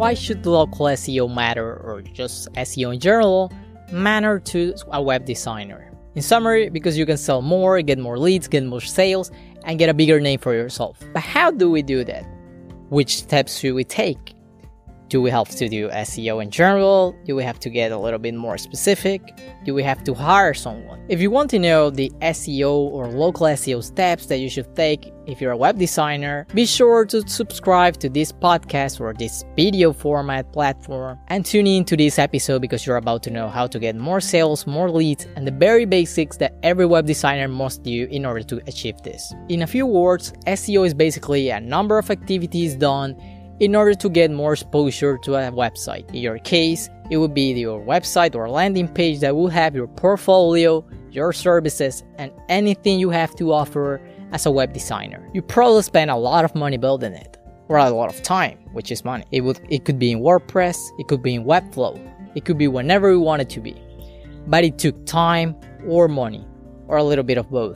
Why should local SEO matter, or just SEO in general, matter to a web designer? In summary, because you can sell more, get more leads, get more sales, and get a bigger name for yourself. But how do we do that? Which steps should we take? Do we have to do SEO in general? Do we have to get a little bit more specific? Do we have to hire someone? If you want to know the SEO or local SEO steps that you should take if you're a web designer, be sure to subscribe to this podcast or this video format platform and tune in to this episode, because you're about to know how to get more sales, more leads, and the very basics that every web designer must do in order to achieve this. In a few words, SEO is basically a number of activities done in order to get more exposure to a website. In your case, it would be your website or landing page that will have your portfolio, your services, and anything you have to offer as a web designer. You probably spend a lot of money building it, or a lot of time, which is money. It could be in WordPress, it could be in Webflow, it could be whenever you want it to be. But it took time or money, or a little bit of both.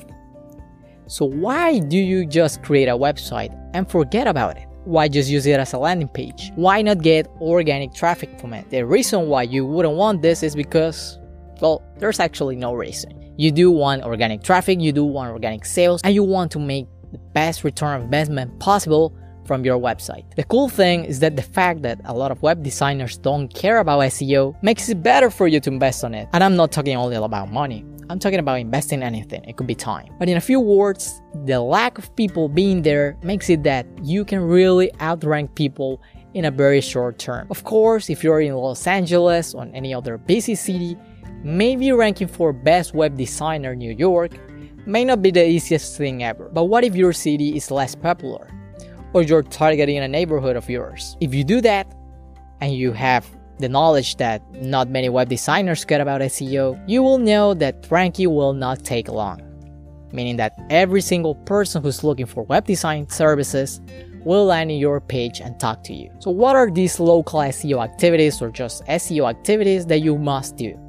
So why do you just create a website and forget about it? Why just use it as a landing page? Why not get organic traffic from it? The reason why you wouldn't want this is because, well, there's actually no reason. You do want organic traffic, you do want organic sales, and you want to make the best return of investment possible from your website. The cool thing is that the fact that a lot of web designers don't care about SEO makes it better for you to invest on it. And I'm not talking only about money. I'm talking about investing in anything. It could be time. But in a few words, the lack of people being there makes it that you can really outrank people in a very short term. Of course, if you're in Los Angeles or any other busy city, maybe ranking for best web designer in New York may not be the easiest thing ever. But what if your city is less popular, or you're targeting a neighborhood of yours? If you do that, and you have the knowledge that not many web designers care about SEO, you will know that ranking will not take long. Meaning that every single person who's looking for web design services will land in your page and talk to you. So what are these local SEO activities, or just SEO activities, that you must do?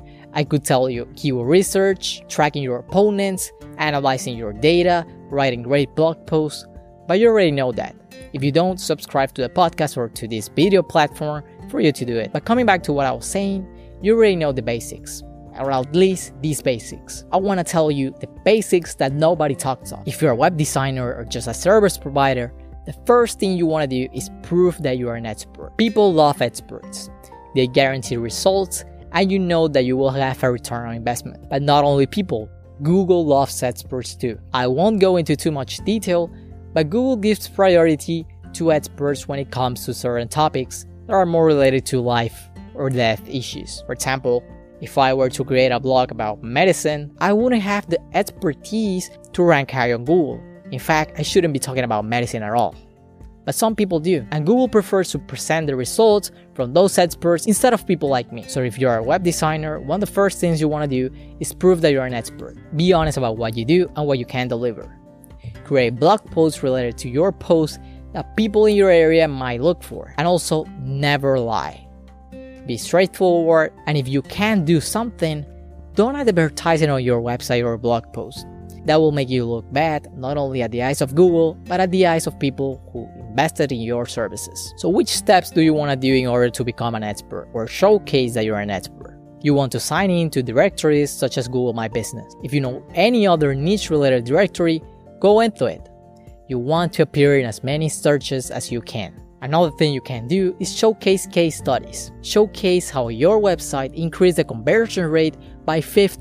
I could tell you keyword research, tracking your opponents, analyzing your data, writing great blog posts, but you already know that. If you don't, subscribe to the podcast or to this video platform for you to do it. But coming back to what I was saying, you already know the basics, or at least these basics. I want to tell you the basics that nobody talks on. If you're a web designer or just a service provider, the first thing you want to do is prove that you are an expert. People love experts. They guarantee results, and you know that you will have a return on investment. But not only people, Google loves experts too. I won't go into too much detail, but Google gives priority to experts when it comes to certain topics that are more related to life or death issues. For example, if I were to create a blog about medicine, I wouldn't have the expertise to rank high on Google. In fact, I shouldn't be talking about medicine at all. But some people do, and Google prefers to present the results from those experts instead of people like me. So if you're a web designer, one of the first things you want to do is prove that you're an expert. Be honest about what you do and what you can deliver. Create blog posts related to your post that people in your area might look for. And also, never lie. Be straightforward, and if you can't do something, don't advertise it on your website or blog post. That will make you look bad, not only at the eyes of Google, but at the eyes of people who invested in your services. So which steps do you want to do in order to become an expert, or showcase that you're an expert? You want to sign in to directories such as Google My Business. If you know any other niche-related directory, go into it. You want to appear in as many searches as you can. Another thing you can do is showcase case studies. Showcase how your website increased the conversion rate by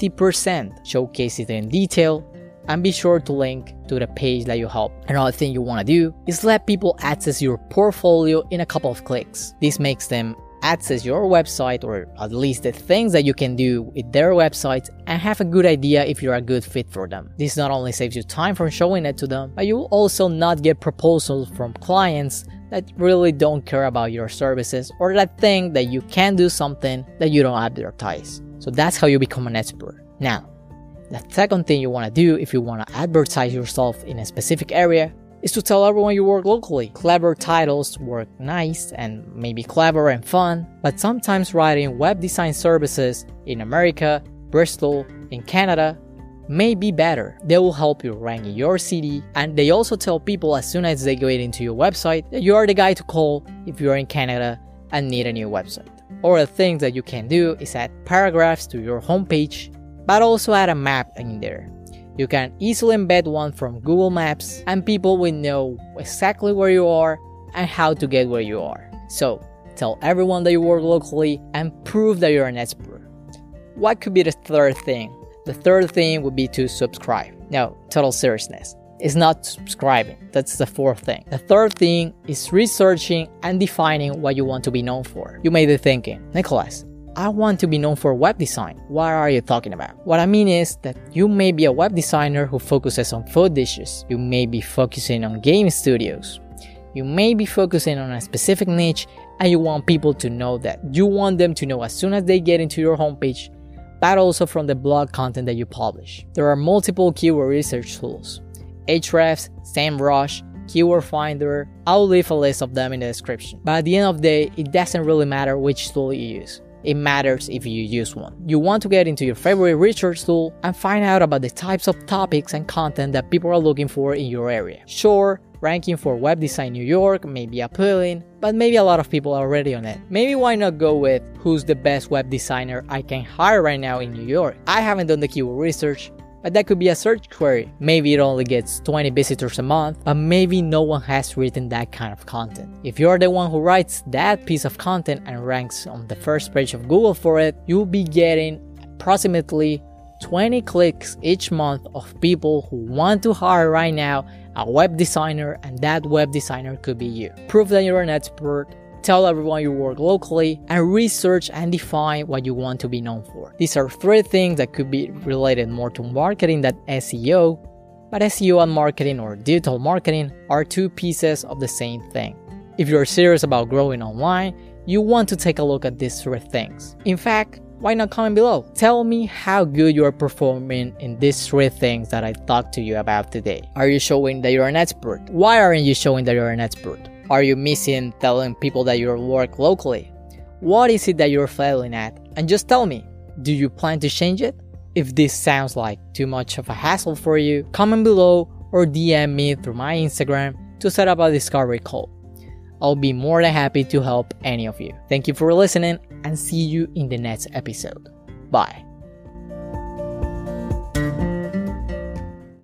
50%. Showcase it in detail, and be sure to link to the page that you help. Another thing you want to do is let people access your portfolio in a couple of clicks. This makes them access your website, or at least the things that you can do with their websites, and have a good idea if you're a good fit for them. This not only saves you time from showing it to them, but you will also not get proposals from clients that really don't care about your services, or that think that you can do something that you don't advertise. So that's how you become an expert. Now, the second thing you want to do if you want to advertise yourself in a specific area is to tell everyone you work locally. Clever titles work nice and maybe clever and fun, but sometimes writing web design services in America, Bristol, in Canada may be better. They will help you rank in your city, and they also tell people as soon as they go into your website that you are the guy to call if you're in Canada and need a new website. Or the things that you can do is add paragraphs to your homepage, but also add a map in there. You can easily embed one from Google Maps and people will know exactly where you are and how to get where you are. So, tell everyone that you work locally and prove that you're an expert. What could be the third thing? The third thing would be to subscribe. No, total seriousness. It's not subscribing. That's the fourth thing. The third thing is researching and defining what you want to be known for. You may be thinking, Nicholas, I want to be known for web design. What are you talking about? What I mean is that you may be a web designer who focuses on food dishes. You may be focusing on game studios. You may be focusing on a specific niche and you want people to know that. You want them to know as soon as they get into your homepage, but also from the blog content that you publish. There are multiple keyword research tools. Ahrefs, SEMrush, Keyword Finder. I'll leave a list of them in the description. But at the end of the day, it doesn't really matter which tool you use. It matters if you use one. You want to get into your favorite research tool and find out about the types of topics and content that people are looking for in your area. Sure, ranking for Web Design New York may be appealing, but maybe a lot of people are already on it. Maybe why not go with who's the best web designer I can hire right now in New York? I haven't done the keyword research, but that could be a search query. Maybe it only gets 20 visitors a month, but maybe no one has written that kind of content. If you're the one who writes that piece of content and ranks on the first page of Google for it, you'll be getting approximately 20 clicks each month of people who want to hire right now a web designer, and that web designer could be you. Prove that you're an expert. Tell everyone you work locally, and research and define what you want to be known for. These are three things that could be related more to marketing than SEO, but SEO and marketing or digital marketing are two pieces of the same thing. If you're serious about growing online, you want to take a look at these three things. In fact, why not comment below? Tell me how good you are performing in these three things that I talked to you about today. Are you showing that you're an expert? Why aren't you showing that you're an expert? Are you missing telling people that you work locally? What is it that you're failing at? And just tell me, do you plan to change it? If this sounds like too much of a hassle for you, comment below or DM me through my Instagram to set up a discovery call. I'll be more than happy to help any of you. Thank you for listening and see you in the next episode. Bye.